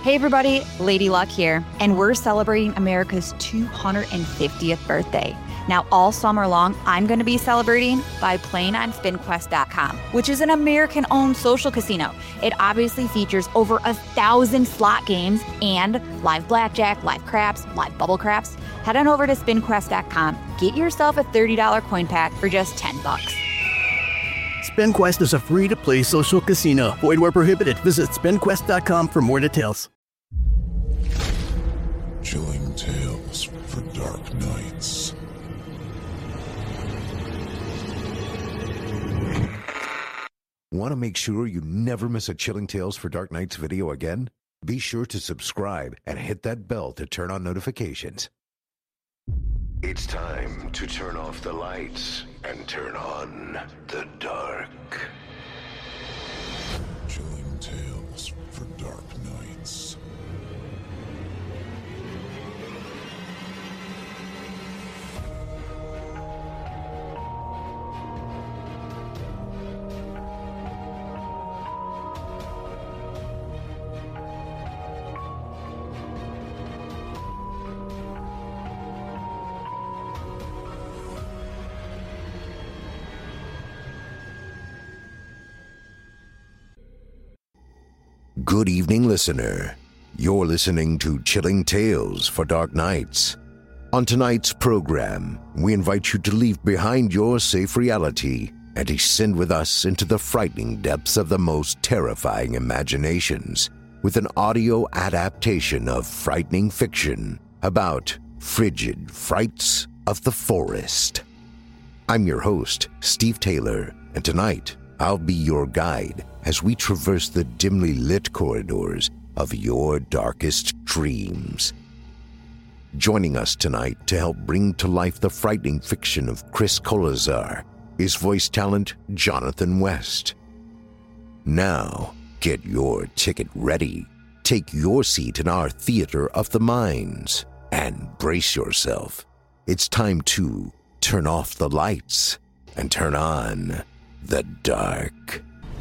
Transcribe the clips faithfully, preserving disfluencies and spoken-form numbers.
Hey everybody, Lady Luck here, and we're celebrating America's two hundred fiftieth birthday. Now, all summer long, I'm going to be celebrating by playing on spin quest dot com, which is an American-owned social casino. It obviously features over a thousand slot games and live blackjack, live craps, live bubble craps. Head on over to spin quest dot com, get yourself a thirty dollars coin pack for just ten bucks. SpinQuest is a free-to-play social casino. Void where prohibited. Visit spin quest dot com for more details. Chilling tales for dark nights. Want to make sure you never miss a Chilling Tales for Dark Nights video again? Be sure to subscribe and hit that bell to turn on notifications. It's time to turn off the lights and turn on the dark. Chilling tales for dark nights. Good evening, listener. You're listening to Chilling Tales for Dark Nights. On tonight's program, we invite you to leave behind your safe reality and descend with us into the frightening depths of the most terrifying imaginations with an audio adaptation of frightening fiction about frigid frights of the forest. I'm your host, Steve Taylor, and tonight I'll be your guide as we traverse the dimly lit corridors of your darkest dreams. Joining us tonight to help bring to life the frightening fiction of Chris Kolazar is voice talent Jonathan West. Now, get your ticket ready, take your seat in our theater of the minds, and brace yourself. It's time to turn off the lights and turn on the dark.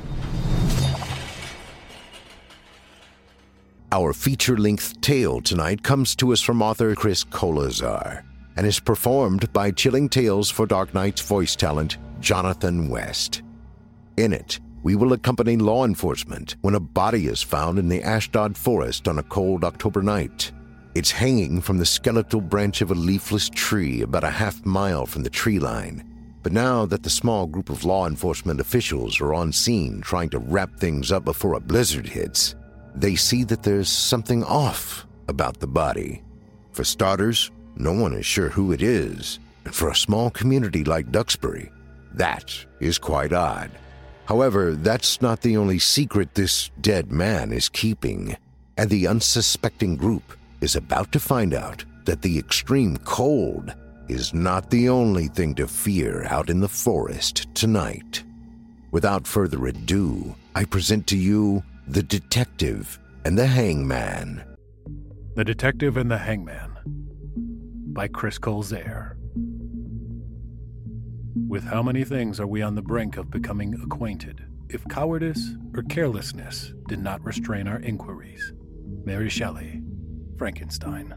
Our feature-length tale tonight comes to us from author Chris Kolazar and is performed by Chilling Tales for Dark Nights voice talent Jonathan West. In it, we will accompany law enforcement when a body is found in the Ashdod forest on a cold October night. It's hanging from the skeletal branch of a leafless tree about a half mile from the tree line. But now that the small group of law enforcement officials are on scene trying to wrap things up before a blizzard hits, they see that there's something off about the body. For starters, no one is sure who it is, and for a small community like Duxbury, that is quite odd. However, that's not the only secret this dead man is keeping, and the unsuspecting group is about to find out that the extreme cold is not the only thing to fear out in the forest tonight. Without further ado, I present to you The Detective and the Hangman. The Detective and the Hangman by Chris Kolazar. With how many things are we on the brink of becoming acquainted if cowardice or carelessness did not restrain our inquiries? Mary Shelley, Frankenstein.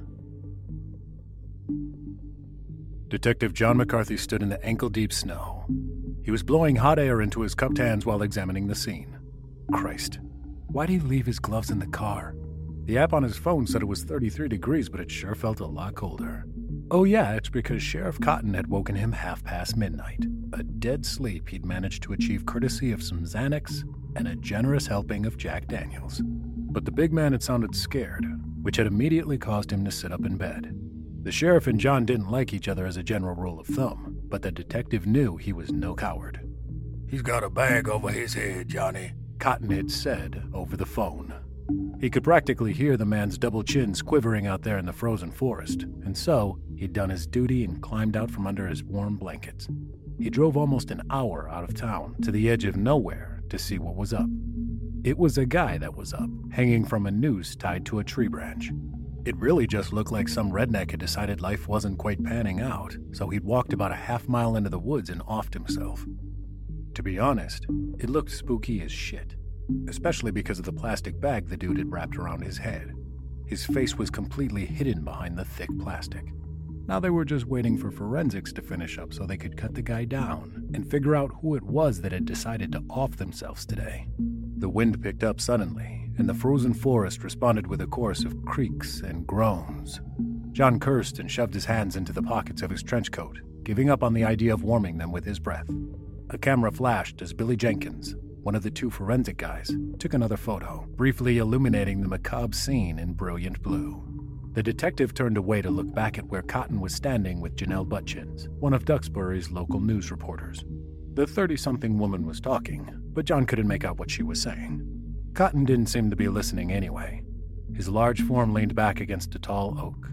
Detective John McCarthy stood in the ankle-deep snow. He was blowing hot air into his cupped hands while examining the scene. Christ, why'd he leave his gloves in the car? The app on his phone said it was thirty-three degrees, but it sure felt a lot colder. Oh yeah, it's because Sheriff Cotton had woken him half past midnight. A dead sleep he'd managed to achieve courtesy of some Xanax and a generous helping of Jack Daniels. But the big man had sounded scared, which had immediately caused him to sit up in bed. The sheriff and John didn't like each other as a general rule of thumb, but the detective knew he was no coward. "He's got a bag over his head, Johnny," Cotton had said over the phone. He could practically hear the man's double chins quivering out there in the frozen forest, and so he'd done his duty and climbed out from under his warm blankets. He drove almost an hour out of town to the edge of nowhere to see what was up. It was a guy that was up, hanging from a noose tied to a tree branch. It really just looked like some redneck had decided life wasn't quite panning out, so he'd walked about a half mile into the woods and offed himself. To be honest, it looked spooky as shit. especially because of the plastic bag the dude had wrapped around his head. His face was completely hidden behind the thick plastic. Now they were just waiting for forensics to finish up so they could cut the guy down and figure out who it was that had decided to off themselves today. The wind picked up suddenly, and the frozen forest responded with a chorus of creaks and groans. John cursed and shoved his hands into the pockets of his trench coat, giving up on the idea of warming them with his breath. A camera flashed as Billy Jenkins, one of the two forensic guys, took another photo, briefly illuminating the macabre scene in brilliant blue. The detective turned away to look back at where Cotton was standing with Janelle Butchins, one of Duxbury's local news reporters. The thirty-something woman was talking, but John couldn't make out what she was saying. Cotton didn't seem to be listening anyway. His large form leaned back against a tall oak.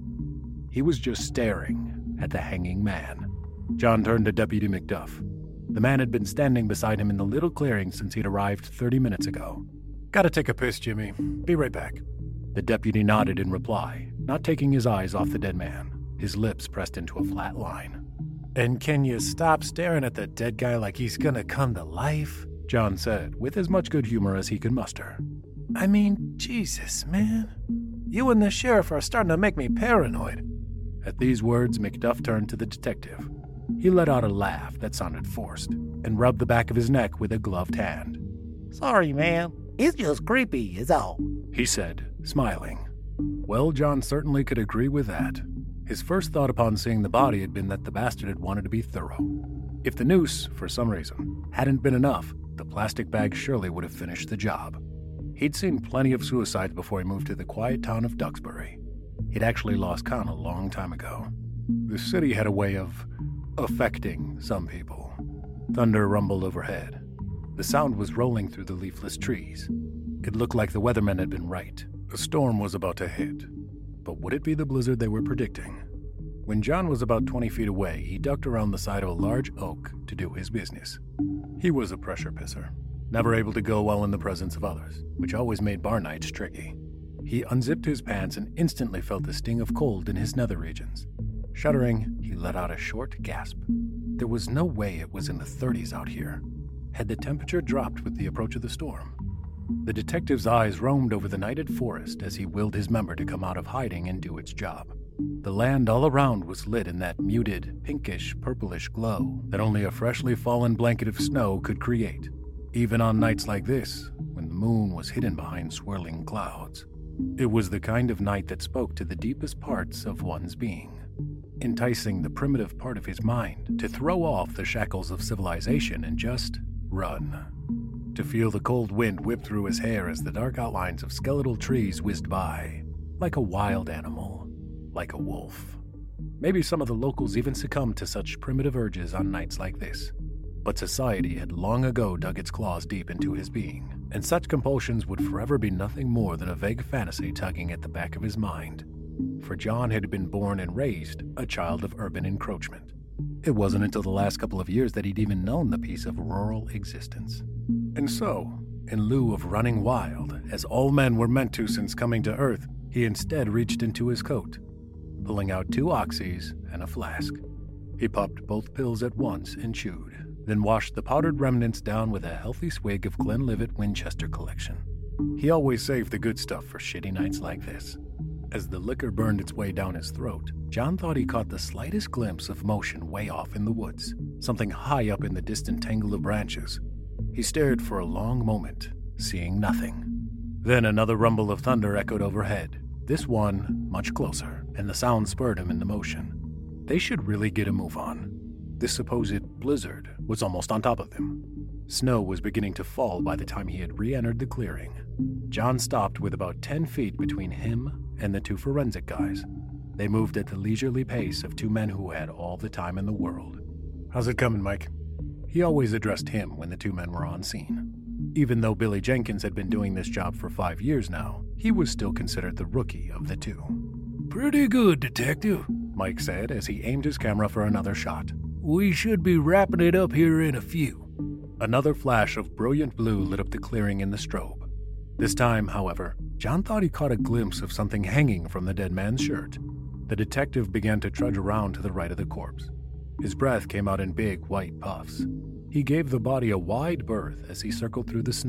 He was just staring at the hanging man. John turned to Deputy McDuff. The man had been standing beside him in the little clearing since he'd arrived thirty minutes ago. Gotta take a piss, Jimmy. Be right back. The deputy nodded in reply, not taking his eyes off the dead man, his lips pressed into a flat line. And can you stop staring at the dead guy like he's gonna come to life? John said, with as much good humor as he could muster. I mean, Jesus, man. You and the sheriff are starting to make me paranoid. At these words, McDuff turned to the detective. He let out a laugh that sounded forced and rubbed the back of his neck with a gloved hand. Sorry, man. It's just creepy, is all, he said, smiling. Well, John certainly could agree with that. His first thought upon seeing the body had been that the bastard had wanted to be thorough. If the noose, for some reason, hadn't been enough, the plastic bag surely would have finished the job. He'd seen plenty of suicides before he moved to the quiet town of Duxbury. He'd actually lost count a long time ago. The city had a way of affecting some people. Thunder rumbled overhead. The sound was rolling through the leafless trees. It looked like the weathermen had been right. A storm was about to hit. But would it be the blizzard they were predicting? When John was about twenty feet away, he ducked around the side of a large oak to do his business. He was a pressure pisser, never able to go well in the presence of others, which always made bar nights tricky. He unzipped his pants and instantly felt the sting of cold in his nether regions. Shuddering, he let out a short gasp. There was no way it was in the thirties out here. Had the temperature dropped with the approach of the storm? The detective's eyes roamed over the nighted forest as he willed his member to come out of hiding and do its job. The land all around was lit in that muted, pinkish, purplish glow that only a freshly fallen blanket of snow could create, even on nights like this, when the moon was hidden behind swirling clouds. It was the kind of night that spoke to the deepest parts of one's being, enticing the primitive part of his mind to throw off the shackles of civilization and just run. To feel the cold wind whip through his hair as the dark outlines of skeletal trees whizzed by, like a wild animal, like a wolf. Maybe some of the locals even succumbed to such primitive urges on nights like this. But society had long ago dug its claws deep into his being, and such compulsions would forever be nothing more than a vague fantasy tugging at the back of his mind. For John had been born and raised a child of urban encroachment. It wasn't until the last couple of years that he'd even known the peace of rural existence. And so, in lieu of running wild, as all men were meant to since coming to Earth, he instead reached into his coat, pulling out two oxys and a flask. He popped both pills at once and chewed, then washed the powdered remnants down with a healthy swig of Glenlivet Winchester Collection. He always saved the good stuff for shitty nights like this. As the liquor burned its way down his throat, John thought he caught the slightest glimpse of motion way off in the woods, something high up in the distant tangle of branches. He stared for a long moment, seeing nothing. Then another rumble of thunder echoed overhead, this one much closer, and the sound spurred him into motion. They should really get a move on. This supposed blizzard was almost on top of them. Snow was beginning to fall by the time he had re-entered the clearing. John stopped with about ten feet between him and the two forensic guys. They moved at the leisurely pace of two men who had all the time in the world. How's it coming, Mike? He always addressed him when the two men were on scene. Even though Billy Jenkins had been doing this job for five years now, he was still considered the rookie of the two. Pretty good, Detective, Mike said as he aimed his camera for another shot. We should be wrapping it up here in a few. Another flash of brilliant blue lit up the clearing in the strobe. This time, however, John thought he caught a glimpse of something hanging from the dead man's shirt. The detective began to trudge around to the right of the corpse. His breath came out in big, white puffs. He gave the body a wide berth as he circled through the snow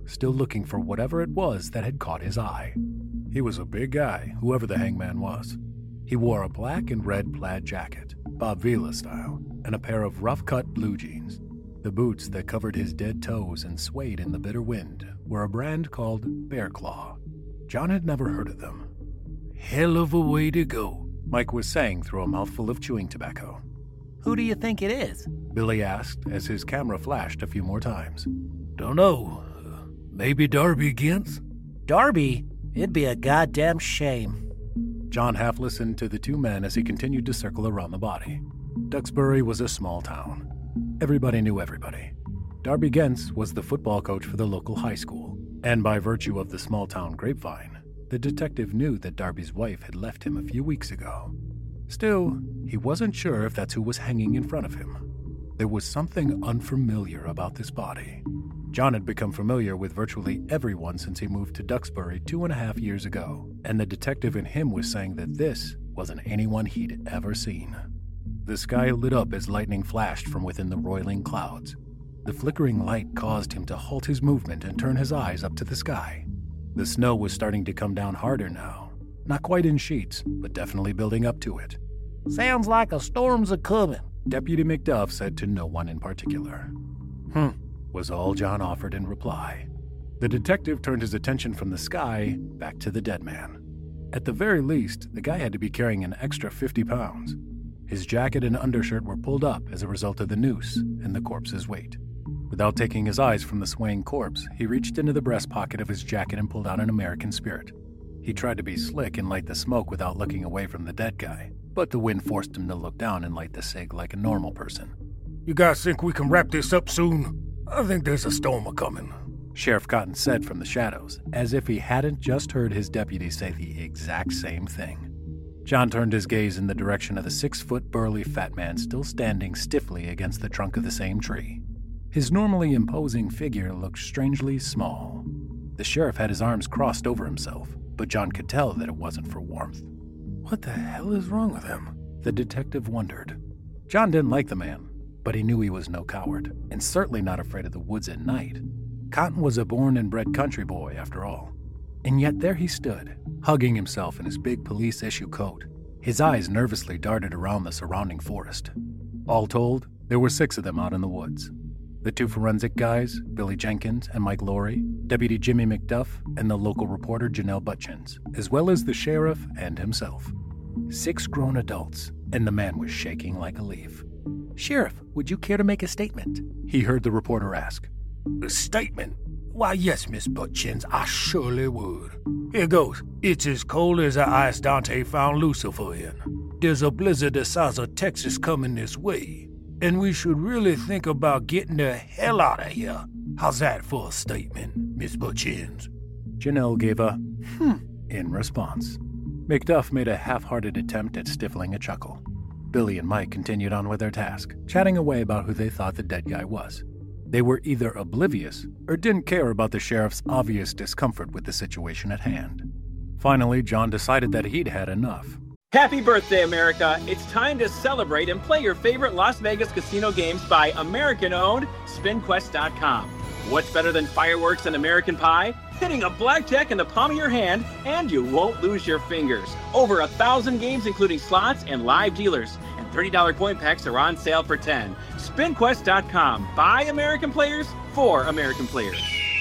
still looking for whatever it was that had caught his eye. He was a big guy, whoever the hangman was. He wore a black and red plaid jacket, Bob Vila style, and a pair of rough-cut blue jeans. The boots that covered his dead toes and swayed in the bitter wind were a brand called Bear Claw. John had never heard of them. Hell of a way to go, Mike was saying through a mouthful of chewing tobacco. Who do you think it is? Billy asked as his camera flashed a few more times. Dunno. Uh, maybe Darby Gintz? Darby? It'd be a goddamn shame. John half listened to the two men as he continued to circle around the body. Duxbury was a small town. Everybody knew everybody. Darby Gintz was the football coach for the local high school, and by virtue of the small-town grapevine, the detective knew that Darby's wife had left him a few weeks ago. Still, he wasn't sure if that's who was hanging in front of him. There was something unfamiliar about this body. John had become familiar with virtually everyone since he moved to Duxbury two and a half years ago, and the detective in him was saying that this wasn't anyone he'd ever seen. The sky lit up as lightning flashed from within the roiling clouds. The flickering light caused him to halt his movement and turn his eyes up to the sky. The snow was starting to come down harder now. Not quite in sheets, but definitely building up to it. Sounds like a storm's a-comin', Deputy McDuff said to no one in particular. Hmm, was all John offered in reply. The detective turned his attention from the sky back to the dead man. At the very least, the guy had to be carrying an extra fifty pounds. His jacket and undershirt were pulled up as a result of the noose and the corpse's weight. Without taking his eyes from the swaying corpse, he reached into the breast pocket of his jacket and pulled out an American Spirit. He tried to be slick and light the smoke without looking away from the dead guy, but the wind forced him to look down and light the cig like a normal person. You guys think we can wrap this up soon? I think there's a storm a-coming, Sheriff Cotton said from the shadows, as if he hadn't just heard his deputy say the exact same thing. John turned his gaze in the direction of the six-foot burly fat man still standing stiffly against the trunk of the same tree. His normally imposing figure looked strangely small. The sheriff had his arms crossed over himself, but John could tell that it wasn't for warmth. What the hell is wrong with him? The detective wondered. John didn't like the man, but he knew he was no coward, and certainly not afraid of the woods at night. Cotton was a born and bred country boy, after all. And yet there he stood, hugging himself in his big police-issue coat. His eyes nervously darted around the surrounding forest. All told, there were six of them out in the woods. The two forensic guys, Billy Jenkins and Mike Laurie, Deputy Jimmy McDuff, and the local reporter Janelle Butchins, as well as the sheriff and himself. Six grown adults, and the man was shaking like a leaf. "Sheriff, would you care to make a statement?" he heard the reporter ask. A statement? Why, yes, Miss Butchins, I surely would. Here goes. It's as cold as the ice Dante found Lucifer in. There's a blizzard the size of Texas coming this way, and we should really think about getting the hell out of here. How's that for a statement, Miss Butchins? Janelle gave a hmm in response. McDuff made a half-hearted attempt at stifling a chuckle. Billy and Mike continued on with their task, chatting away about who they thought the dead guy was. They were either oblivious or didn't care about the sheriff's obvious discomfort with the situation at hand. Finally, John decided that he'd had enough. Happy birthday, America! It's time to celebrate and play your favorite Las Vegas casino games by American-owned Spin Quest dot com. What's better than fireworks and American pie? Hitting a blackjack in the palm of your hand, and you won't lose your fingers. Over a thousand games, including slots and live dealers. And thirty dollars coin packs are on sale for ten dollars. Spin Quest dot com. By American players, for American players.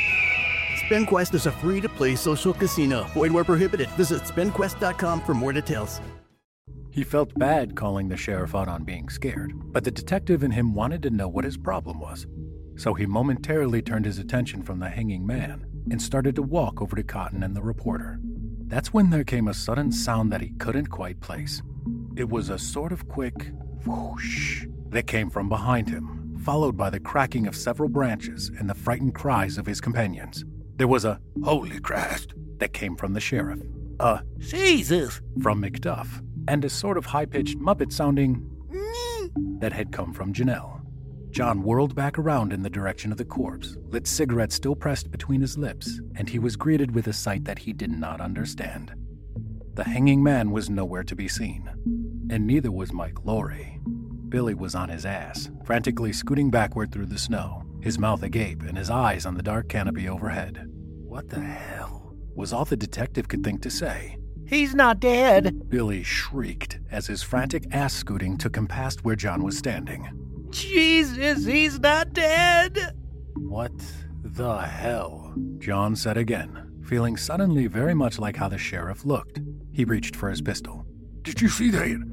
SpinQuest is a free-to-play social casino. Void where prohibited. Visit Spin Quest dot com for more details. He felt bad calling the sheriff out on being scared, but the detective in him wanted to know what his problem was. So he momentarily turned his attention from the hanging man and started to walk over to Cotton and the reporter. That's when there came a sudden sound that he couldn't quite place. It was a sort of quick whoosh that came from behind him, followed by the cracking of several branches and the frightened cries of his companions. There was a "Holy Christ!" that came from the sheriff, a Jesus from McDuff, and a sort of high-pitched Muppet-sounding that had come from Janelle. John whirled back around in the direction of the corpse, lit cigarette still pressed between his lips, and he was greeted with a sight that he did not understand. The hanging man was nowhere to be seen, and neither was Mike Laurie. Billy was on his ass, frantically scooting backward through the snow, his mouth agape and his eyes on the dark canopy overhead. What the hell was all the detective could think to say? He's not dead, Billy shrieked as his frantic ass scooting took him past where John was standing. Jesus, he's not dead! What the hell? John said again, feeling suddenly very much like how the sheriff looked. He reached for his pistol. Did you see that?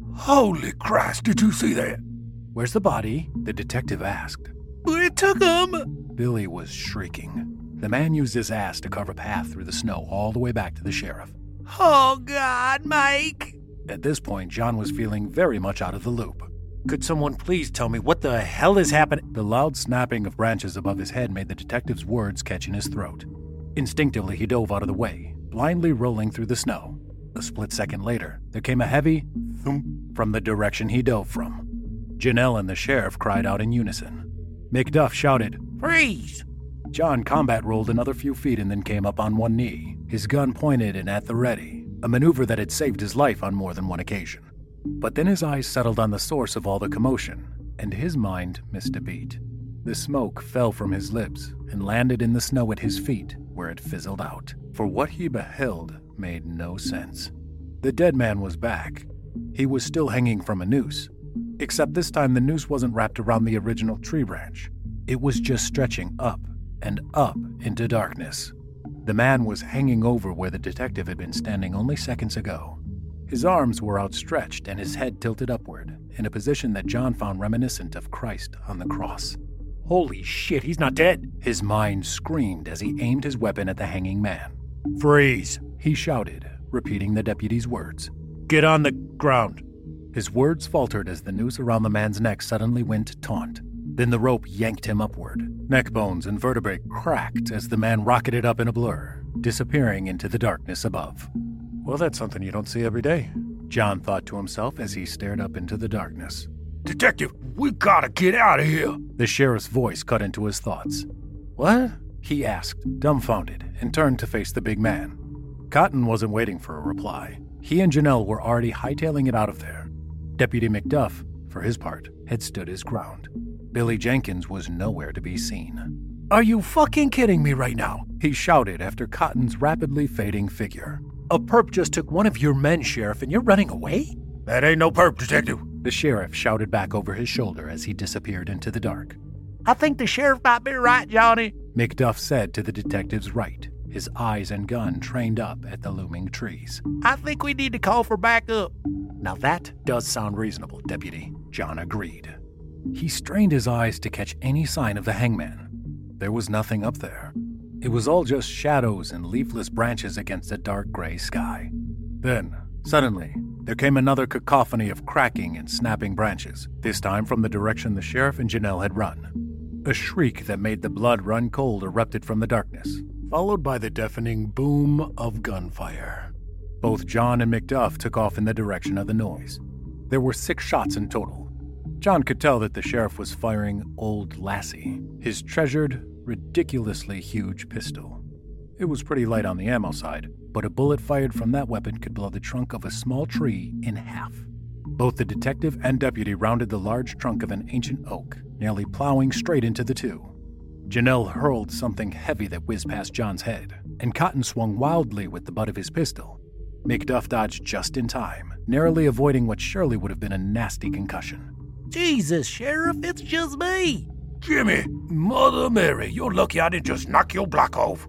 Holy Christ, did you see that? Where's the body? The detective asked. We took him! Billy was shrieking. The man used his ass to carve a path through the snow all the way back to the sheriff. Oh, God, Mike! At this point, John was feeling very much out of the loop. Could someone please tell me what the hell is happening? The loud snapping of branches above his head made the detective's words catch in his throat. Instinctively, he dove out of the way, blindly rolling through the snow. A split second later, there came a heavy thump from the direction he dove from. Janelle and the sheriff cried out in unison. McDuff shouted, "Freeze!" John combat rolled another few feet and then came up on one knee, his gun pointed and at the ready, a maneuver that had saved his life on more than one occasion. But then his eyes settled on the source of all the commotion, and his mind missed a beat. The smoke fell from his lips and landed in the snow at his feet, where it fizzled out. For what he beheld made no sense. The dead man was back. He was still hanging from a noose, except this time the noose wasn't wrapped around the original tree branch. It was just stretching up and up into darkness. The man was hanging over where the detective had been standing only seconds ago. His arms were outstretched and his head tilted upward, in a position that John found reminiscent of Christ on the cross. Holy shit, he's not dead! His mind screamed as he aimed his weapon at the hanging man. Freeze! He shouted, repeating the deputy's words. Get on the ground. His words faltered as the noose around the man's neck suddenly went taut. Then the rope yanked him upward. Neck bones and vertebrae cracked as the man rocketed up in a blur, disappearing into the darkness above. Well, that's something you don't see every day, John thought to himself as he stared up into the darkness. Detective, we gotta get out of here! The sheriff's voice cut into his thoughts. What? He asked, dumbfounded, and turned to face the big man. Cotton wasn't waiting for a reply. He and Janelle were already hightailing it out of there. Deputy McDuff, for his part, had stood his ground. Billy Jenkins was nowhere to be seen. Are you fucking kidding me right now? He shouted after Cotton's rapidly fading figure. A perp just took one of your men, Sheriff, and you're running away? That ain't no perp, Detective. The sheriff shouted back over his shoulder as he disappeared into the dark. I think the sheriff might be right, Johnny, McDuff said to the detective's right, his eyes and gun trained up at the looming trees. I think we need to call for backup. Now that does sound reasonable, Deputy, John agreed. He strained his eyes to catch any sign of the hangman. There was nothing up there. It was all just shadows and leafless branches against a dark gray sky. Then, suddenly, there came another cacophony of cracking and snapping branches, this time from the direction the sheriff and Janelle had run. A shriek that made the blood run cold erupted from the darkness, followed by the deafening boom of gunfire. Both John and McDuff took off in the direction of the noise. There were six shots in total. John could tell that the sheriff was firing Old Lassie, his treasured, ridiculously huge pistol. It was pretty light on the ammo side, but a bullet fired from that weapon could blow the trunk of a small tree in half. Both the detective and deputy rounded the large trunk of an ancient oak, nearly plowing straight into the two. Janelle hurled something heavy that whizzed past John's head, and Cotton swung wildly with the butt of his pistol. McDuff dodged just in time, narrowly avoiding what surely would have been a nasty concussion. Jesus, Sheriff, it's just me. Jimmy, Mother Mary, you're lucky I didn't just knock your block off.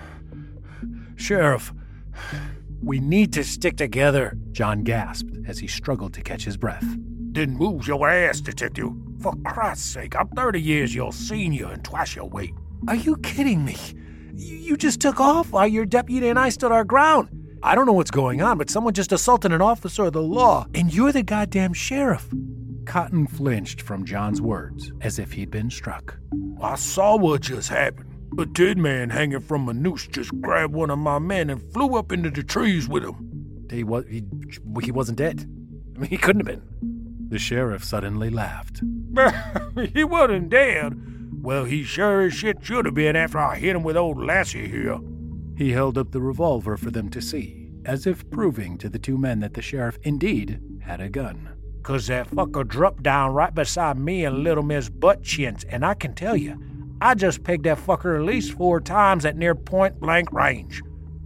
Sheriff, we need to stick together, John gasped as he struggled to catch his breath. Then move your ass, Detective. For Christ's sake, I'm thirty years your senior and twice your weight. Are you kidding me? You just took off while your deputy and I stood our ground. I don't know what's going on, but someone just assaulted an officer of the law, and you're the goddamn sheriff. Cotton flinched from John's words, as if he'd been struck. I saw what just happened. A dead man hanging from a noose just grabbed one of my men and flew up into the trees with him. He, was, he, he wasn't dead. I mean, he couldn't have been. The sheriff suddenly laughed. He wasn't dead. Well, he sure as shit should have been after I hit him with Old Lassie here. He held up the revolver for them to see, as if proving to the two men that the sheriff indeed had a gun. 'cause that fucker dropped down right beside me and little Miss Buttchins, and I can tell you, I just pegged that fucker at least four times at near point-blank range.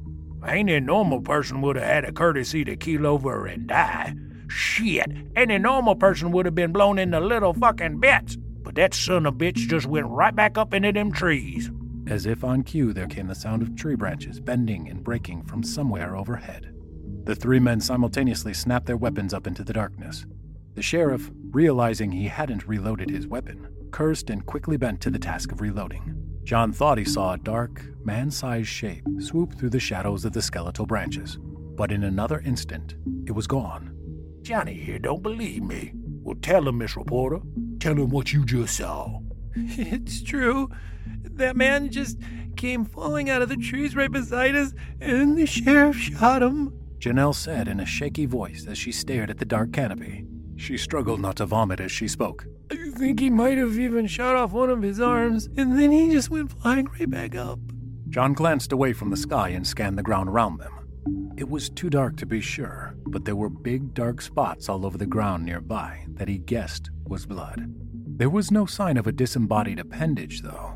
Any normal person would have had a courtesy to keel over and die. Shit, any normal person would have been blown into little fucking bits, but that son of a bitch just went right back up into them trees. As if on cue, there came the sound of tree branches bending and breaking from somewhere overhead. The three men simultaneously snapped their weapons up into the darkness. The sheriff, realizing he hadn't reloaded his weapon, cursed and quickly bent to the task of reloading. John thought he saw a dark, man-sized shape swoop through the shadows of the skeletal branches, but in another instant, it was gone. Johnny here don't believe me. Well, tell him, Miss Reporter. Tell him what you just saw. It's true. That man just came falling out of the trees right beside us, and the sheriff shot him. Janelle said in a shaky voice as she stared at the dark canopy. She struggled not to vomit as she spoke. I think he might have even shot off one of his arms, and then he just went flying right back up. John glanced away from the sky and scanned the ground around them. It was too dark to be sure, but there were big dark spots all over the ground nearby that he guessed was blood. There was no sign of a disembodied appendage, though.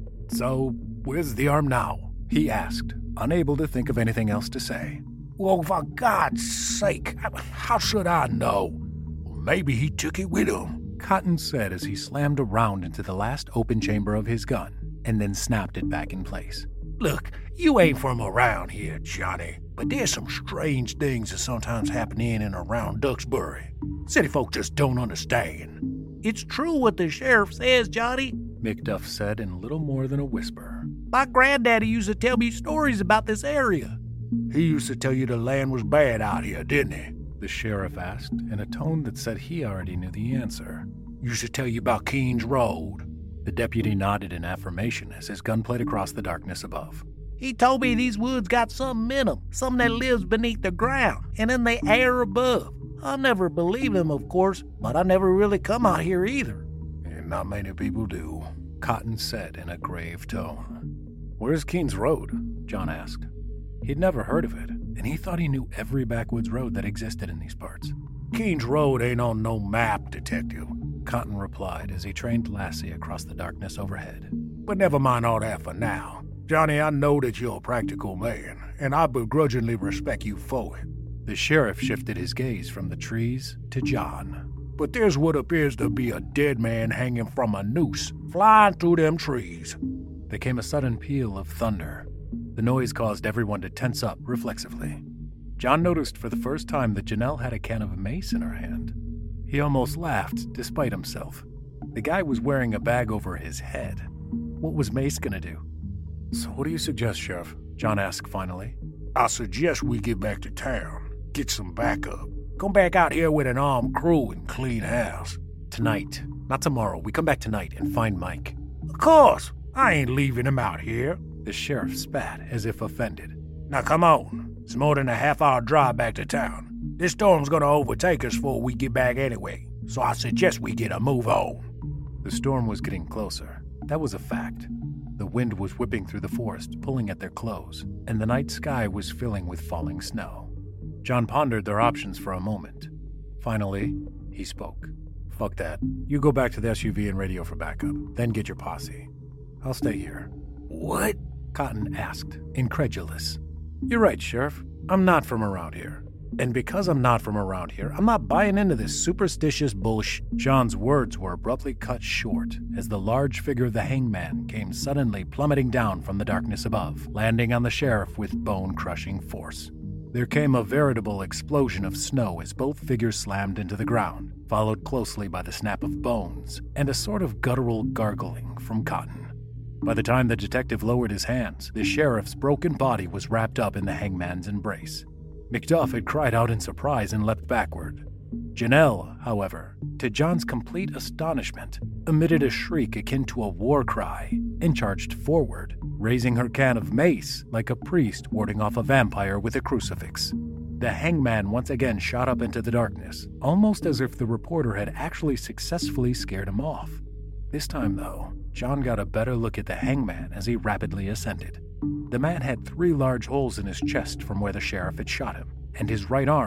So, where's the arm now? He asked, unable to think of anything else to say. Well, for God's sake, how should I know? Maybe he took it with him, Cotton said as he slammed a round into the last open chamber of his gun and then snapped it back in place. Look, you ain't from around here, Johnny, but there's some strange things that sometimes happen in and around Duxbury. City folk just don't understand. It's true what the sheriff says, Johnny, McDuff said in little more than a whisper. My granddaddy used to tell me stories about this area. He used to tell you the land was bad out here, didn't he? The sheriff asked in a tone that said he already knew the answer. Used to tell you about Keene's Road. The deputy nodded in affirmation as his gun played across the darkness above. He told me these woods got something in them, something that lives beneath the ground and in the air above. I never believed him, of course, but I never really come out here either. And not many people do, Cotton said in a grave tone. Where's Keene's Road? John asked. He'd never heard of it, and he thought he knew every backwoods road that existed in these parts. Keene's Road ain't on no map, Detective, Cotton replied as he trained Lassie across the darkness overhead. But never mind all that for now. Johnny, I know that you're a practical man, and I begrudgingly respect you for it. The sheriff shifted his gaze from the trees to John. But there's what appears to be a dead man hanging from a noose, flying through them trees. There came a sudden peal of thunder. The noise caused everyone to tense up reflexively. John noticed for the first time that Janelle had a can of mace in her hand. He almost laughed, despite himself. The guy was wearing a bag over his head. What was Mace gonna do? So what do you suggest, Sheriff? John asked finally. I suggest we get back to town. Get some backup. Come back out here with an armed crew and clean house. Tonight. Not tomorrow. We come back tonight and find Mike. Of course. I ain't leaving him out here. The sheriff spat as if offended. Now come on. It's more than a half-hour drive back to town. This storm's gonna overtake us before we get back anyway, so I suggest we get a move on. The storm was getting closer. That was a fact. The wind was whipping through the forest, pulling at their clothes, and the night sky was filling with falling snow. John pondered their options for a moment. Finally, he spoke. Fuck that. You go back to the S U V and radio for backup, then get your posse. I'll stay here. What? Cotton asked, incredulous. You're right, Sheriff. I'm not from around here. And because I'm not from around here, I'm not buying into this superstitious bullshit. John's words were abruptly cut short as the large figure of the hangman came suddenly plummeting down from the darkness above, landing on the sheriff with bone-crushing force. There came a veritable explosion of snow as both figures slammed into the ground, followed closely by the snap of bones and a sort of guttural gargling from Cotton. By the time the detective lowered his hands, the sheriff's broken body was wrapped up in the hangman's embrace. McDuff had cried out in surprise and leapt backward. Janelle, however, to John's complete astonishment, emitted a shriek akin to a war cry and charged forward, raising her can of mace like a priest warding off a vampire with a crucifix. The hangman once again shot up into the darkness, almost as if the reporter had actually successfully scared him off. This time, though, John got a better look at the hangman as he rapidly ascended. The man had three large holes in his chest from where the sheriff had shot him, and his right arm,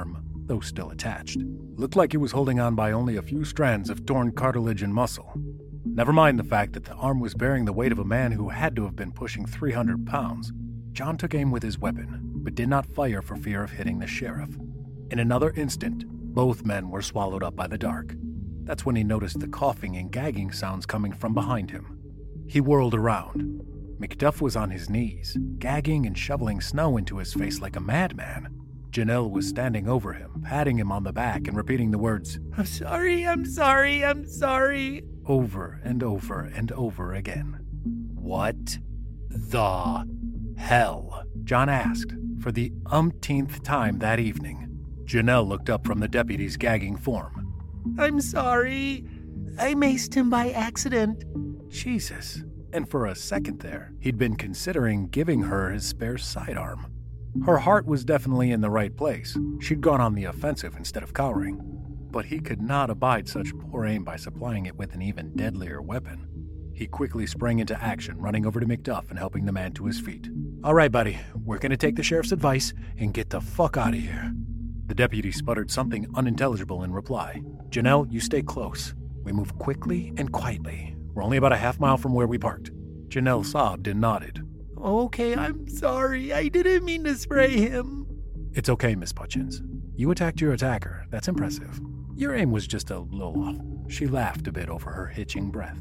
though still attached. Looked like he was holding on by only a few strands of torn cartilage and muscle. Never mind the fact that the arm was bearing the weight of a man who had to have been pushing three hundred pounds. John took aim with his weapon, but did not fire for fear of hitting the sheriff. In another instant, both men were swallowed up by the dark. That's when he noticed the coughing and gagging sounds coming from behind him. He whirled around. McDuff was on his knees, gagging and shoveling snow into his face like a madman. Janelle was standing over him, patting him on the back and repeating the words, "I'm sorry, I'm sorry, I'm sorry," over and over and over again. What the hell? John asked for the umpteenth time that evening. Janelle looked up from the deputy's gagging form. "I'm sorry. I maced him by accident." Jesus. And for a second there, he'd been considering giving her his spare sidearm. Her heart was definitely in the right place. She'd gone on the offensive instead of cowering. But he could not abide such poor aim by supplying it with an even deadlier weapon. He quickly sprang into action, running over to McDuff and helping the man to his feet. "All right, buddy, we're going to take the sheriff's advice and get the fuck out of here." The deputy sputtered something unintelligible in reply. "Janelle, you stay close. We move quickly and quietly. We're only about a half mile from where we parked." Janelle sobbed and nodded. "Okay, I'm sorry. I didn't mean to spray him." "It's okay, Miss Butchins. You attacked your attacker. That's impressive. Your aim was just a little off." She laughed a bit over her hitching breath.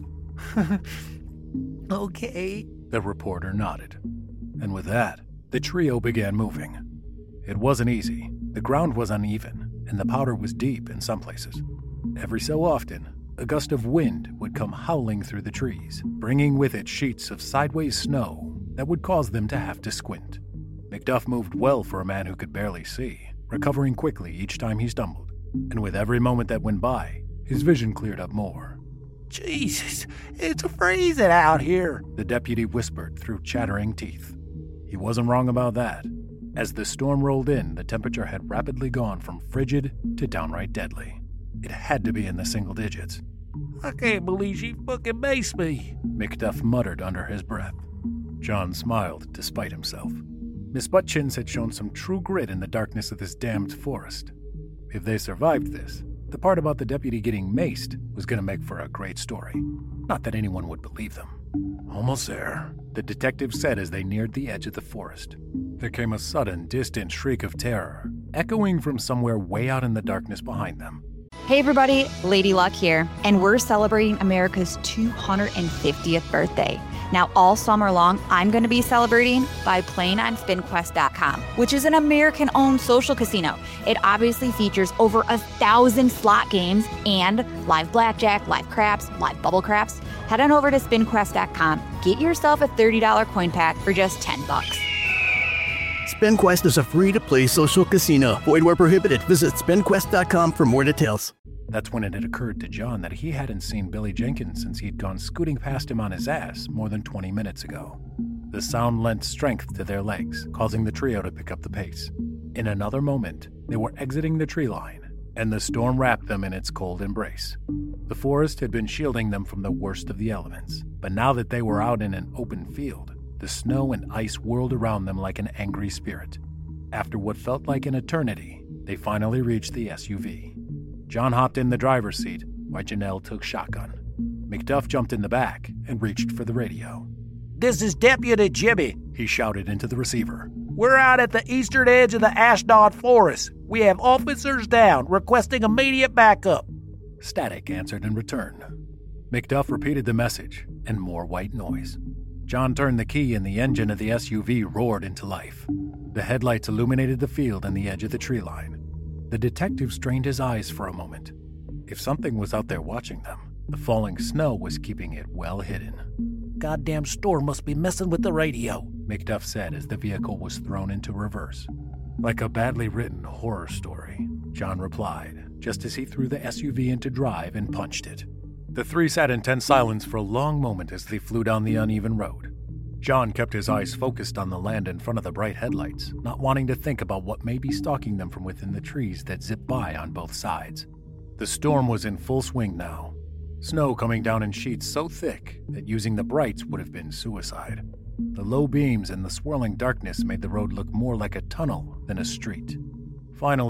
"Okay." The reporter nodded. And with that, the trio began moving. It wasn't easy. The ground was uneven, and the powder was deep in some places. Every so often, a gust of wind would come howling through the trees, bringing with it sheets of sideways snow that would cause them to have to squint. McDuff moved well for a man who could barely see, recovering quickly each time he stumbled, and with every moment that went by, his vision cleared up more. "Jesus, it's freezing out here," the deputy whispered through chattering teeth. He wasn't wrong about that. As the storm rolled in, the temperature had rapidly gone from frigid to downright deadly. It had to be in the single digits. "I can't believe she fucking maced me," McDuff muttered under his breath. John smiled despite himself. Miss Butchins had shown some true grit in the darkness of this damned forest. If they survived this, the part about the deputy getting maced was going to make for a great story. Not that anyone would believe them. "Almost there," the detective said as they neared the edge of the forest. There came a sudden, distant shriek of terror, echoing from somewhere way out in the darkness behind them. Hey everybody, Lady Luck here, and we're celebrating America's two hundred fiftieth birthday. Now all summer long, I'm going to be celebrating by playing on Spin Quest dot com, which is an American-owned social casino. It obviously features over a thousand slot games and live blackjack, live craps, live bubble craps. Head on over to Spin Quest dot com, get yourself a thirty dollars coin pack for just ten bucks. SpinQuest is a free-to-play social casino. Void where prohibited. Visit Spin Quest dot com for more details. That's when it had occurred to John that he hadn't seen Billy Jenkins since he'd gone scooting past him on his ass more than twenty minutes ago. The sound lent strength to their legs, causing the trio to pick up the pace. In another moment, they were exiting the tree line, and the storm wrapped them in its cold embrace. The forest had been shielding them from the worst of the elements, but now that they were out in an open field, the snow and ice whirled around them like an angry spirit. After what felt like an eternity, they finally reached the S U V. John hopped in the driver's seat, while Janelle took shotgun. McDuff jumped in the back and reached for the radio. "This is Deputy Jimmy," he shouted into the receiver. "We're out at the eastern edge of the Ashdod Forest. We have officers down, requesting immediate backup." Static answered in return. McDuff repeated the message, and more white noise. John turned the key and the engine of the S U V roared into life. The headlights illuminated the field and the edge of the tree line. The detective strained his eyes for a moment. If something was out there watching them, the falling snow was keeping it well hidden. "Goddamn storm must be messing with the radio," McDuff said as the vehicle was thrown into reverse. "Like a badly written horror story," John replied, just as he threw the S U V into drive and punched it. The three sat in tense silence for a long moment as they flew down the uneven road. John kept his eyes focused on the land in front of the bright headlights, not wanting to think about what may be stalking them from within the trees that zipped by on both sides. The storm was in full swing now, snow coming down in sheets so thick that using the brights would have been suicide. The low beams and the swirling darkness made the road look more like a tunnel than a street. Finally,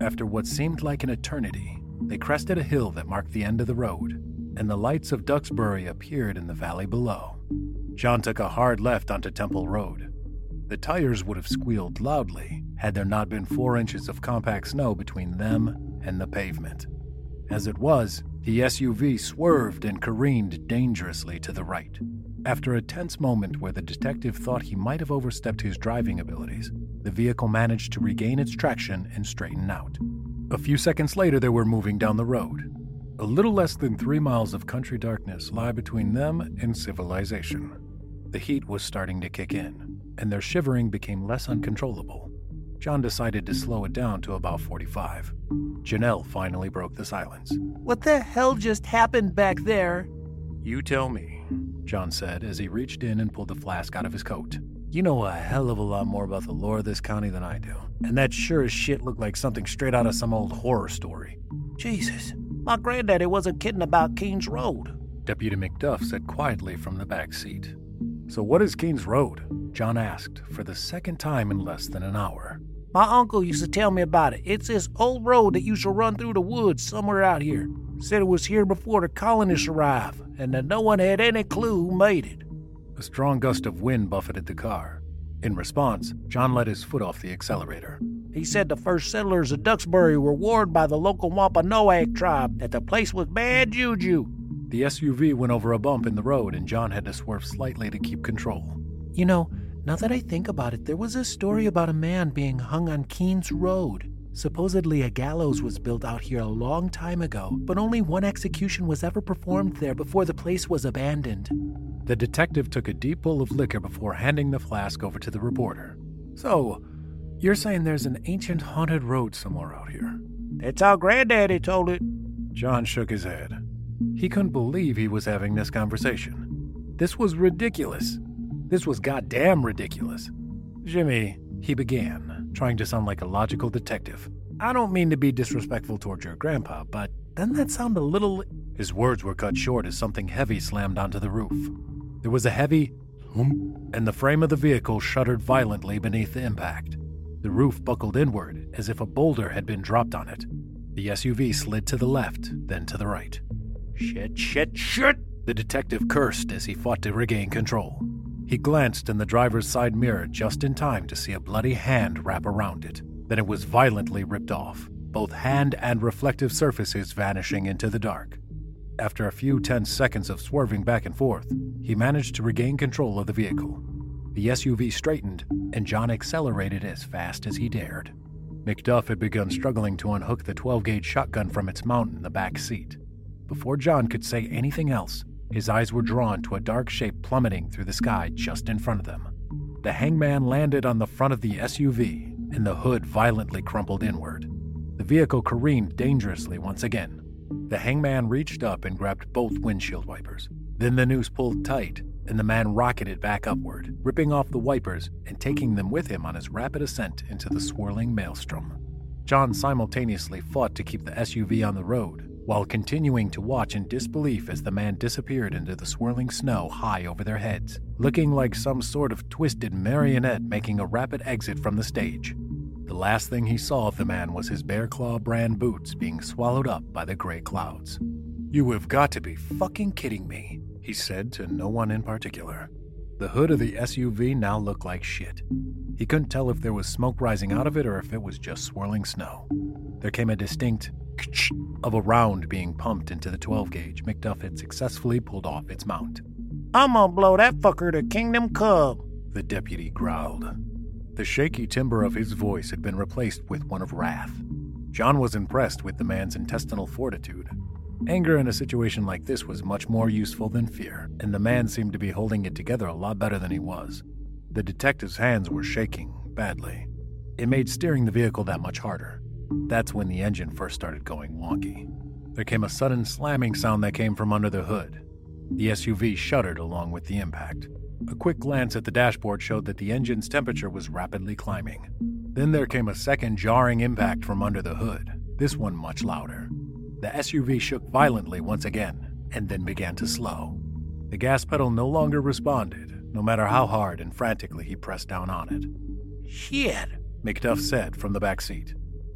After what seemed like an eternity, they crested a hill that marked the end of the road, and the lights of Duxbury appeared in the valley below. John took a hard left onto Temple Road. The tires would have squealed loudly had there not been four inches of compact snow between them and the pavement. As it was, the S U V swerved and careened dangerously to the right. After a tense moment where the detective thought he might have overstepped his driving abilities, the vehicle managed to regain its traction and straighten out. A few seconds later, they were moving down the road. A little less than three miles of country darkness lie between them and civilization. The heat was starting to kick in, and their shivering became less uncontrollable. John decided to slow it down to about forty-five. Janelle finally broke the silence. What the hell just happened back there? You tell me, John said as he reached in and pulled the flask out of his coat. You know a hell of a lot more about the lore of this county than I do, and that sure as shit looked like something straight out of some old horror story. Jesus, my granddaddy wasn't kidding about Keene's Road. Deputy McDuff said quietly from the back seat. So what is Keene's Road? John asked for the second time in less than an hour. My uncle used to tell me about it. It's this old road that used to run through the woods somewhere out here. Said it was here before the colonists arrived, and that no one had any clue who made it. A strong gust of wind buffeted the car. In response, John let his foot off the accelerator. He said the first settlers of Duxbury were warned by the local Wampanoag tribe that the place was bad juju. The S U V went over a bump in the road, and John had to swerve slightly to keep control. You know, now that I think about it, there was a story about a man being hung on Keene's Road. Supposedly a gallows was built out here a long time ago, but only one execution was ever performed there before the place was abandoned. The detective took a deep pull of liquor before handing the flask over to the reporter. So, you're saying there's an ancient haunted road somewhere out here? That's how Granddaddy told it. John shook his head. He couldn't believe he was having this conversation. This was ridiculous. This was goddamn ridiculous. Jimmy, he began, trying to sound like a logical detective. I don't mean to be disrespectful towards your grandpa, but doesn't that sound a little... His words were cut short as something heavy slammed onto the roof. There was a heavy thump, and the frame of the vehicle shuddered violently beneath the impact. The roof buckled inward as if a boulder had been dropped on it. The S U V slid to the left, then to the right. Shit, shit, shit! The detective cursed as he fought to regain control. He glanced in the driver's side mirror just in time to see a bloody hand wrap around it. Then it was violently ripped off, both hand and reflective surfaces vanishing into the dark. After a few tense seconds of swerving back and forth, he managed to regain control of the vehicle. The S U V straightened, and John accelerated as fast as he dared. McDuff had begun struggling to unhook the twelve-gauge shotgun from its mount in the back seat. Before John could say anything else, his eyes were drawn to a dark shape plummeting through the sky just in front of them. The hangman landed on the front of the S U V, and the hood violently crumpled inward. The vehicle careened dangerously once again. The hangman reached up and grabbed both windshield wipers. Then the noose pulled tight, and the man rocketed back upward, ripping off the wipers and taking them with him on his rapid ascent into the swirling maelstrom. John simultaneously fought to keep the S U V on the road, while continuing to watch in disbelief as the man disappeared into the swirling snow high over their heads, looking like some sort of twisted marionette making a rapid exit from the stage. The last thing he saw of the man was his Bear Claw brand boots being swallowed up by the gray clouds. "You have got to be fucking kidding me," he said to no one in particular. The hood of the S U V now looked like shit. He couldn't tell if there was smoke rising out of it or if it was just swirling snow. There came a distinct of a round being pumped into the twelve-gauge McDuff had successfully pulled off its mount. "I'm gonna blow that fucker to Kingdom Come," the deputy growled. The shaky timbre of his voice had been replaced with one of wrath. John was impressed with the man's intestinal fortitude. Anger in a situation like this was much more useful than fear, and the man seemed to be holding it together a lot better than he was. The detective's hands were shaking badly. It made steering the vehicle that much harder. That's when the engine first started going wonky. There came a sudden slamming sound that came from under the hood. The S U V shuddered along with the impact. A quick glance at the dashboard showed that the engine's temperature was rapidly climbing. Then there came a second jarring impact from under the hood, this one much louder. The S U V shook violently once again, and then began to slow. The gas pedal no longer responded, no matter how hard and frantically he pressed down on it. "Shit," McDuff said from the back seat.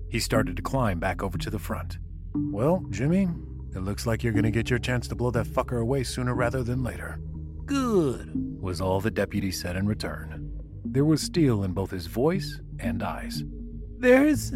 He started to climb back over to the front. "Well, Jimmy, it looks like you're gonna get your chance to blow that fucker away sooner rather than later." "Good," was all the deputy said in return. There was steel in both his voice and eyes. There's...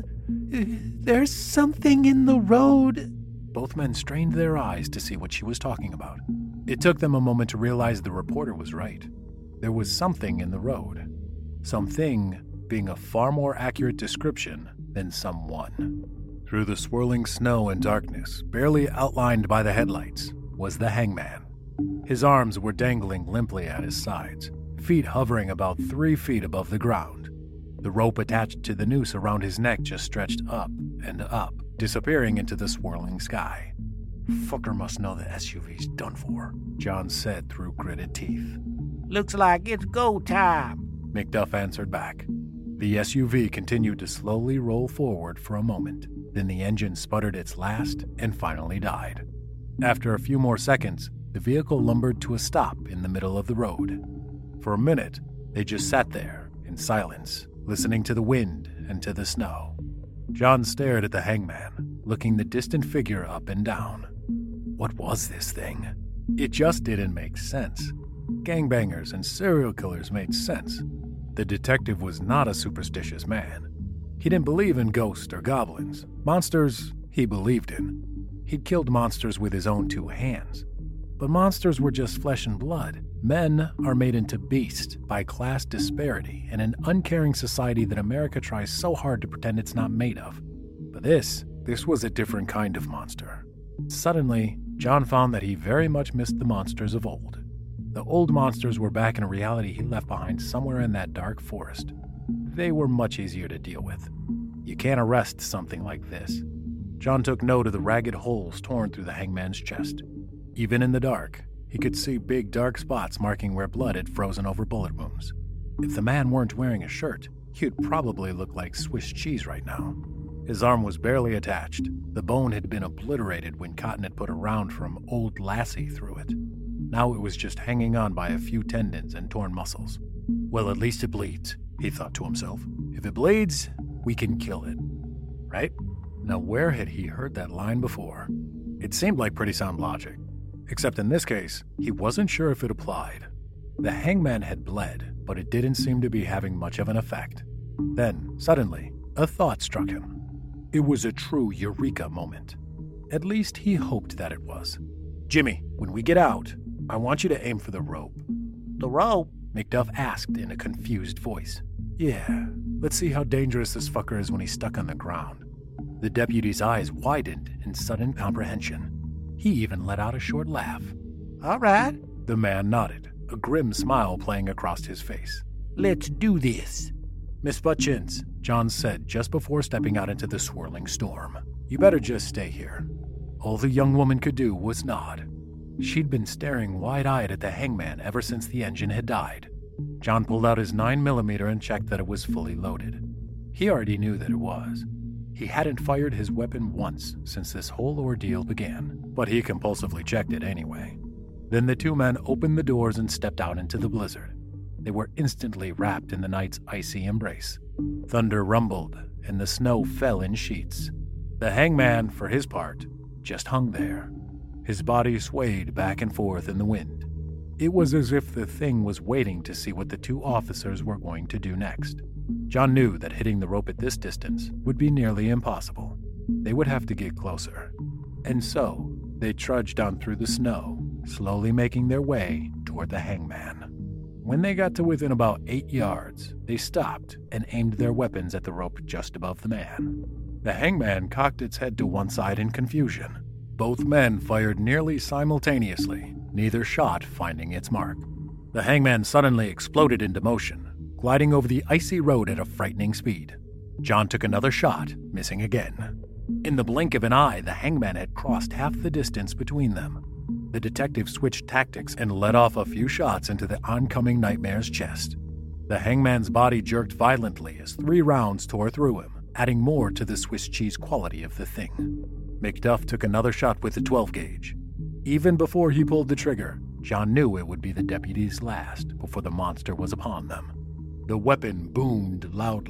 there's something in the road. Both men strained their eyes to see what she was talking about. It took them a moment to realize the reporter was right. There was something in the road. Something being a far more accurate description than someone. Through the swirling snow and darkness, barely outlined by the headlights, was the hangman. His arms were dangling limply at his sides, feet hovering about three feet above the ground. The rope attached to the noose around his neck just stretched up and up, disappearing into the swirling sky. "Fucker must know the S U V's done for," John said through gritted teeth. "Looks like it's go time," McDuff answered back. The S U V continued to slowly roll forward for a moment. Then the engine sputtered its last and finally died. After a few more seconds, the vehicle lumbered to a stop in the middle of the road. For a minute, they just sat there in silence, listening to the wind and to the snow. John stared at the hangman, looking the distant figure up and down. What was this thing? It just didn't make sense. Gangbangers and serial killers made sense. The detective was not a superstitious man. He didn't believe in ghosts or goblins. Monsters, he believed in. He'd killed monsters with his own two hands. But monsters were just flesh and blood. Men are made into beasts by class disparity and an uncaring society that America tries so hard to pretend it's not made of. But this, this was a different kind of monster. Suddenly, John found that he very much missed the monsters of old. The old monsters were back in a reality he left behind somewhere in that dark forest. They were much easier to deal with. You can't arrest something like this. John took note of the ragged holes torn through the hangman's chest. Even in the dark, he could see big dark spots marking where blood had frozen over bullet wounds. If the man weren't wearing a shirt, he'd probably look like Swiss cheese right now. His arm was barely attached. The bone had been obliterated when Cotton had put a round from Old Lassie through it. Now it was just hanging on by a few tendons and torn muscles. Well, at least it bleeds, he thought to himself. If it bleeds, we can kill it. Right? Now, where had he heard that line before? It seemed like pretty sound logic. Except in this case, he wasn't sure if it applied. The hangman had bled, but it didn't seem to be having much of an effect. Then, suddenly, a thought struck him. It was a true eureka moment. At least he hoped that it was. "Jimmy, when we get out, I want you to aim for the rope." "The rope?" McDuff asked in a confused voice. "Yeah, let's see how dangerous this fucker is when he's stuck on the ground." The deputy's eyes widened in sudden comprehension. He even let out a short laugh. "All right." The man nodded, a grim smile playing across his face. "Let's do this." "Miss Butchins," John said just before stepping out into the swirling storm, "you better just stay here." All the young woman could do was nod. She'd been staring wide-eyed at the hangman ever since the engine had died. John pulled out his nine millimeter and checked that it was fully loaded. He already knew that it was. He hadn't fired his weapon once since this whole ordeal began, but he compulsively checked it anyway. Then the two men opened the doors and stepped out into the blizzard. They were instantly wrapped in the night's icy embrace. Thunder rumbled, and the snow fell in sheets. The hangman, for his part, just hung there. His body swayed back and forth in the wind. It was as if the thing was waiting to see what the two officers were going to do next. John knew that hitting the rope at this distance would be nearly impossible. They would have to get closer. And so, they trudged on through the snow, slowly making their way toward the hangman. When they got to within about eight yards, they stopped and aimed their weapons at the rope just above the man. The hangman cocked its head to one side in confusion. Both men fired nearly simultaneously, neither shot finding its mark. The hangman suddenly exploded into motion, gliding over the icy road at a frightening speed. John took another shot, missing again. In the blink of an eye, the hangman had crossed half the distance between them. The detective switched tactics and let off a few shots into the oncoming nightmare's chest. The hangman's body jerked violently as three rounds tore through him, adding more to the Swiss cheese quality of the thing. McDuff took another shot with the twelve gauge. Even before he pulled the trigger, John knew it would be the deputy's last before the monster was upon them. The weapon boomed loudly,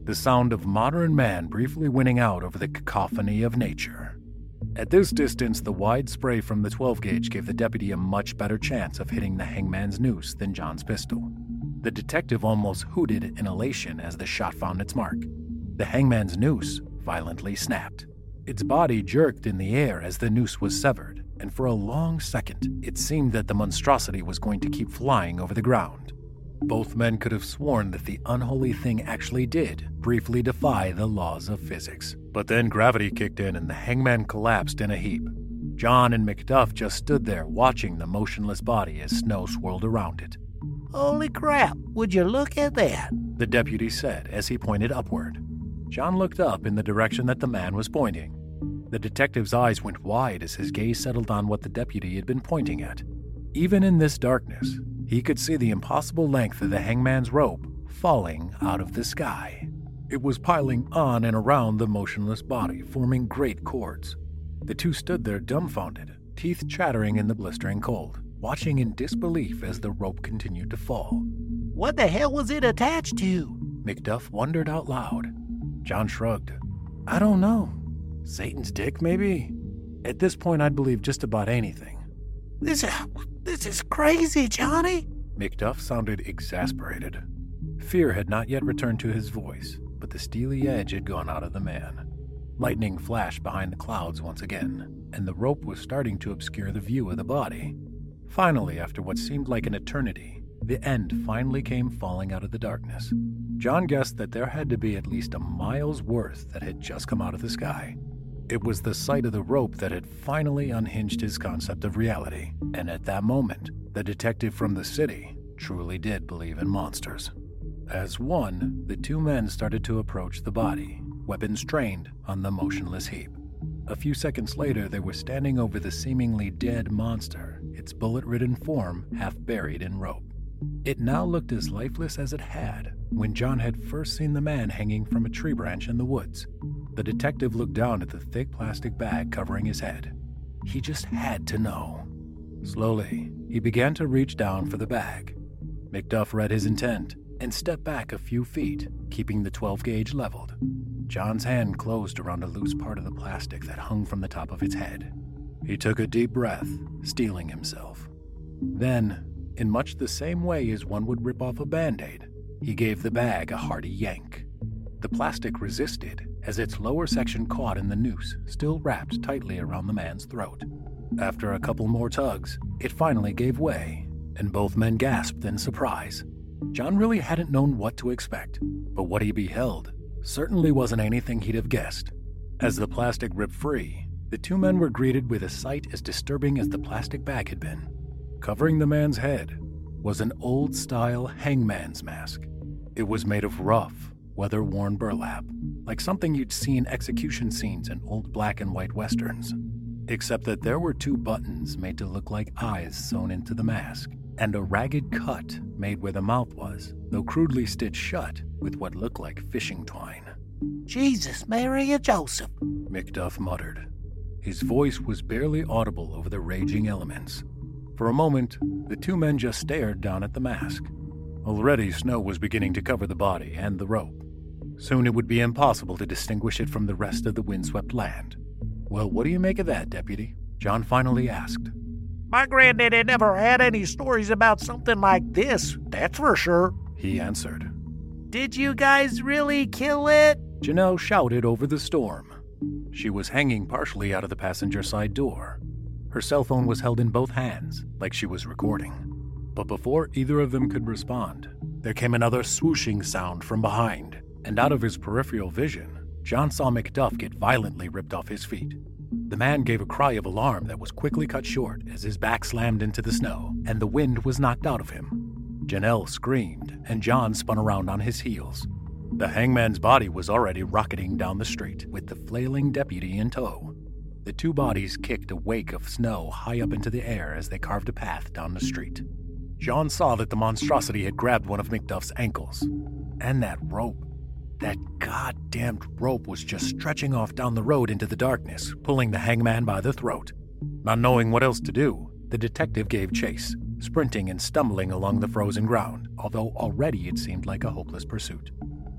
the sound of modern man briefly winning out over the cacophony of nature. At this distance, the wide spray from the twelve gauge gave the deputy a much better chance of hitting the hangman's noose than John's pistol. The detective almost hooted in elation as the shot found its mark. The hangman's noose violently snapped. Its body jerked in the air as the noose was severed, and for a long second, it seemed that the monstrosity was going to keep flying over the ground. Both men could have sworn that the unholy thing actually did briefly defy the laws of physics. But then gravity kicked in and the hangman collapsed in a heap. John and McDuff just stood there watching the motionless body as snow swirled around it. Holy crap, would you look at that? The deputy said as he pointed upward. John looked up in the direction that the man was pointing. The detective's eyes went wide as his gaze settled on what the deputy had been pointing at. Even in this darkness, he could see the impossible length of the hangman's rope falling out of the sky. It was piling on and around the motionless body, forming great cords. The two stood there dumbfounded, teeth chattering in the blistering cold, watching in disbelief as the rope continued to fall. What the hell was it attached to? McDuff wondered out loud. John shrugged. I don't know. Satan's dick, maybe? At this point, I'd believe just about anything. This, this is crazy, Johnny. McDuff sounded exasperated. Fear had not yet returned to his voice, but the steely edge had gone out of the man. Lightning flashed behind the clouds once again, and the rope was starting to obscure the view of the body. Finally, after what seemed like an eternity, the end finally came falling out of the darkness. John guessed that there had to be at least a mile's worth that had just come out of the sky. It was the sight of the rope that had finally unhinged his concept of reality, and at that moment, the detective from the city truly did believe in monsters. As one, the two men started to approach the body, weapons trained on the motionless heap. A few seconds later, they were standing over the seemingly dead monster, its bullet-ridden form half buried in rope. It now looked as lifeless as it had when John had first seen the man hanging from a tree branch in the woods. The detective looked down at the thick plastic bag covering his head. He just had to know. Slowly, he began to reach down for the bag. McDuff read his intent and stepped back a few feet, keeping the twelve gauge leveled. John's hand closed around a loose part of the plastic that hung from the top of its head. He took a deep breath, steeling himself. Then, in much the same way as one would rip off a Band-Aid, he gave the bag a hearty yank. The plastic resisted as its lower section caught in the noose, still wrapped tightly around the man's throat. After a couple more tugs, it finally gave way, and both men gasped in surprise. John really hadn't known what to expect, but what he beheld certainly wasn't anything he'd have guessed. As the plastic ripped free, the two men were greeted with a sight as disturbing as the plastic bag had been. Covering the man's head was an old-style hangman's mask. It was made of rough, weather-worn burlap, like something you'd see in execution scenes in old black and white westerns. Except that there were two buttons made to look like eyes sewn into the mask, and a ragged cut made where the mouth was, though crudely stitched shut with what looked like fishing twine. Jesus, Mary, and Joseph, McDuff muttered. His voice was barely audible over the raging elements. For a moment, the two men just stared down at the mask. Already, snow was beginning to cover the body and the rope. Soon it would be impossible to distinguish it from the rest of the windswept land. Well, what do you make of that, Deputy? John finally asked. My granddad had never had any stories about something like this, that's for sure, he answered. Did you guys really kill it? Janelle shouted over the storm. She was hanging partially out of the passenger side door. Her cell phone was held in both hands, like she was recording. But before either of them could respond, there came another swooshing sound from behind, and out of his peripheral vision, John saw McDuff get violently ripped off his feet. The man gave a cry of alarm that was quickly cut short as his back slammed into the snow, and the wind was knocked out of him. Janelle screamed, and John spun around on his heels. The hangman's body was already rocketing down the street, with the flailing deputy in tow. The two bodies kicked a wake of snow high up into the air as they carved a path down the street. John saw that the monstrosity had grabbed one of McDuff's ankles. And that rope, that goddamned rope was just stretching off down the road into the darkness, pulling the hangman by the throat. Not knowing what else to do, the detective gave chase, sprinting and stumbling along the frozen ground, although already it seemed like a hopeless pursuit.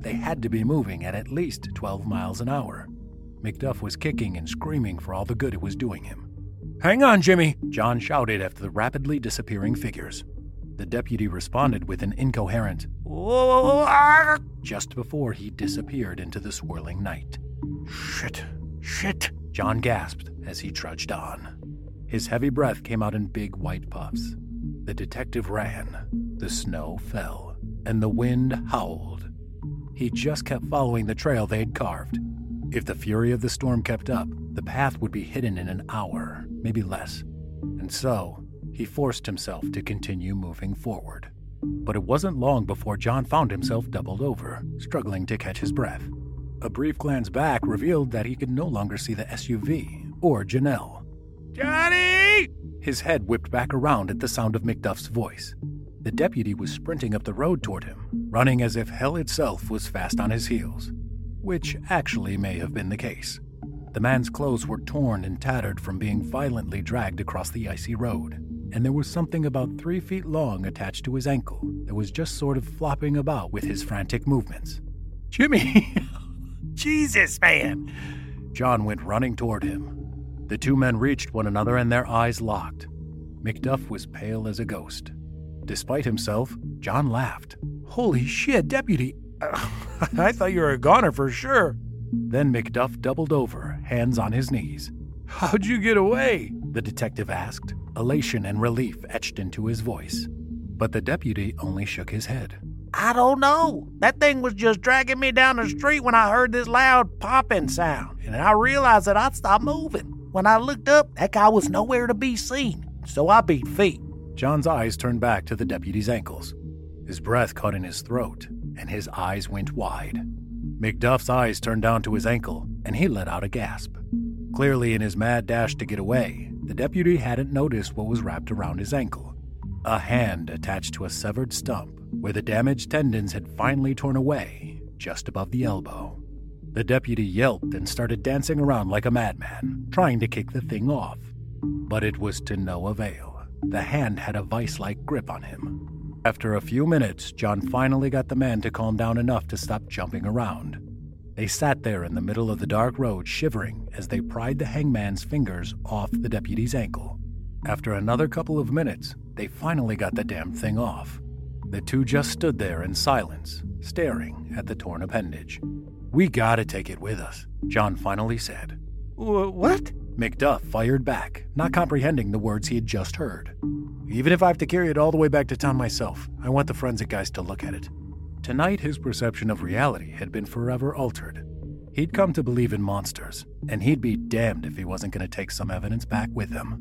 They had to be moving at at least twelve miles an hour. McDuff was kicking and screaming for all the good it was doing him. "Hang on, Jimmy," John shouted after the rapidly disappearing figures. The deputy responded with an incoherent, "Whoa," just before he disappeared into the swirling night. Shit, shit, John gasped as he trudged on. His heavy breath came out in big white puffs. The detective ran, the snow fell, and the wind howled. He just kept following the trail they'd carved. If the fury of the storm kept up, the path would be hidden in an hour, maybe less. And so, he forced himself to continue moving forward. But it wasn't long before John found himself doubled over, struggling to catch his breath. A brief glance back revealed that he could no longer see the S U V or Janelle. "Johnny!" His head whipped back around at the sound of McDuff's voice. The deputy was sprinting up the road toward him, running as if hell itself was fast on his heels, which actually may have been the case. The man's clothes were torn and tattered from being violently dragged across the icy road, and there was something about three feet long attached to his ankle that was just sort of flopping about with his frantic movements. "Jimmy! Jesus, man!" John went running toward him. The two men reached one another and their eyes locked. McDuff was pale as a ghost. Despite himself, John laughed. "Holy shit, deputy! Uh, I thought you were a goner for sure." Then McDuff doubled over, hands on his knees. "How'd you get away?" the detective asked, elation and relief etched into his voice. But the deputy only shook his head. "I don't know. That thing was just dragging me down the street when I heard this loud popping sound, and I realized that I'd stopped moving. When I looked up, that guy was nowhere to be seen, so I beat feet." John's eyes turned back to the deputy's ankles. His breath caught in his throat, and his eyes went wide. McDuff's eyes turned down to his ankle, and he let out a gasp. Clearly, in his mad dash to get away, the deputy hadn't noticed what was wrapped around his ankle. A hand attached to a severed stump, where the damaged tendons had finally torn away, just above the elbow. The deputy yelped and started dancing around like a madman, trying to kick the thing off. But it was to no avail. The hand had a vice-like grip on him. After a few minutes, John finally got the man to calm down enough to stop jumping around. They sat there in the middle of the dark road, shivering as they pried the hangman's fingers off the deputy's ankle. After another couple of minutes, they finally got the damn thing off. The two just stood there in silence, staring at the torn appendage. "We gotta take it with us," John finally said. "What?" McDuff fired back, not comprehending the words he had just heard. "Even if I have to carry it all the way back to town myself, I want the forensic guys to look at it." Tonight, his perception of reality had been forever altered. He'd come to believe in monsters, and he'd be damned if he wasn't going to take some evidence back with him.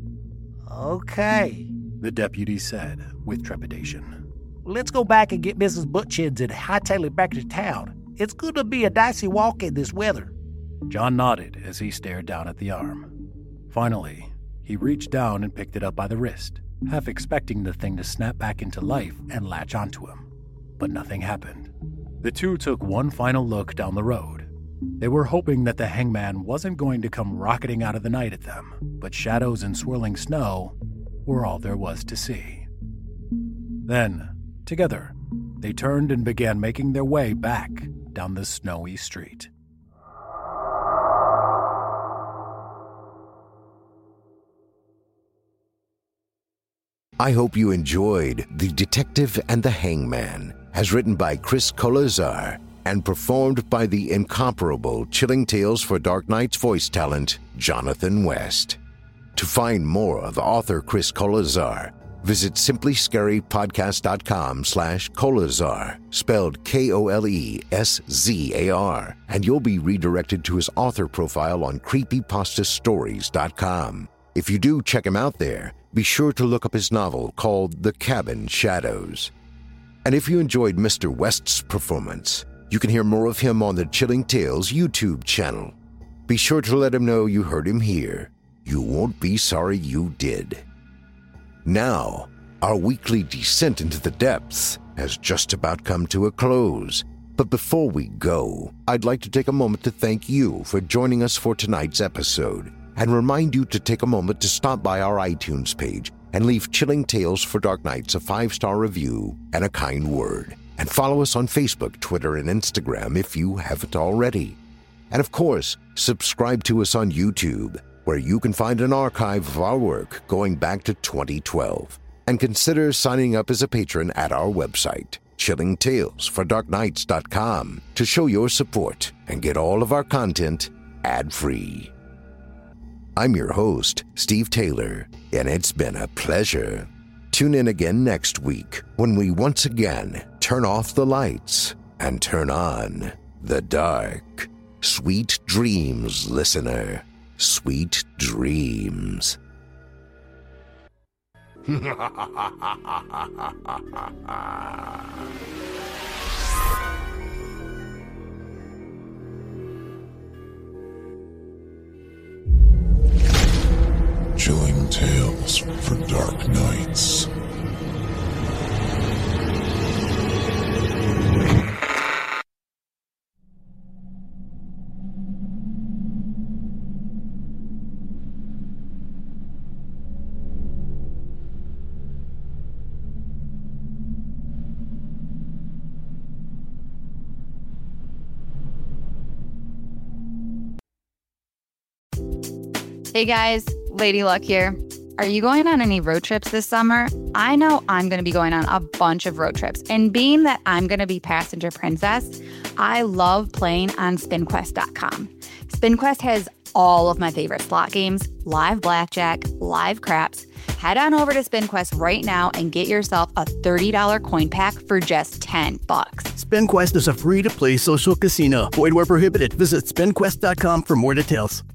"Okay," the deputy said, with trepidation. "Let's go back and get Missus Butchins and hightail it back to town. It's going to be a dicey walk in this weather." John nodded as he stared down at the arm. Finally, he reached down and picked it up by the wrist, half expecting the thing to snap back into life and latch onto him. But nothing happened. The two took one final look down the road. They were hoping that the hangman wasn't going to come rocketing out of the night at them, but shadows and swirling snow were all there was to see. Then, together, they turned and began making their way back down the snowy street. I hope you enjoyed The Detective and the Hangman, as written by Chris Colazar and performed by the incomparable Chilling Tales for Dark Nights voice talent, Jonathan West. To find more of author Chris Colazar, visit simply scary podcast dot com slash Colazar, spelled K O L E S Z A R, and you'll be redirected to his author profile on creepypasta stories dot com. If you do check him out there, be sure to look up his novel called The Cabin Shadows. And if you enjoyed Mister West's performance, you can hear more of him on the Chilling Tales YouTube channel. Be sure to let him know you heard him here. You won't be sorry you did. Now, our weekly descent into the depths has just about come to a close. But before we go, I'd like to take a moment to thank you for joining us for tonight's episode, and remind you to take a moment to stop by our iTunes page and leave Chilling Tales for Dark Nights a five-star review and a kind word. And follow us on Facebook, Twitter, and Instagram if you haven't already. And of course, subscribe to us on YouTube, where you can find an archive of our work going back to twenty twelve. And consider signing up as a patron at our website, chilling tales for dark nights dot com, to show your support and get all of our content ad-free. I'm your host, Steve Taylor, and it's been a pleasure. Tune in again next week when we once again turn off the lights and turn on the dark. Sweet dreams, listener. Sweet dreams. Chilling tales for dark nights. Hey guys, Lady Luck here. Are you going on any road trips this summer? I know I'm going to be going on a bunch of road trips. And being that I'm going to be passenger princess, I love playing on spin quest dot com. SpinQuest has all of my favorite slot games, live blackjack, live craps. Head on over to SpinQuest right now and get yourself a thirty dollars coin pack for just ten bucks. SpinQuest is a free-to-play social casino. Void where prohibited. Visit spin quest dot com for more details.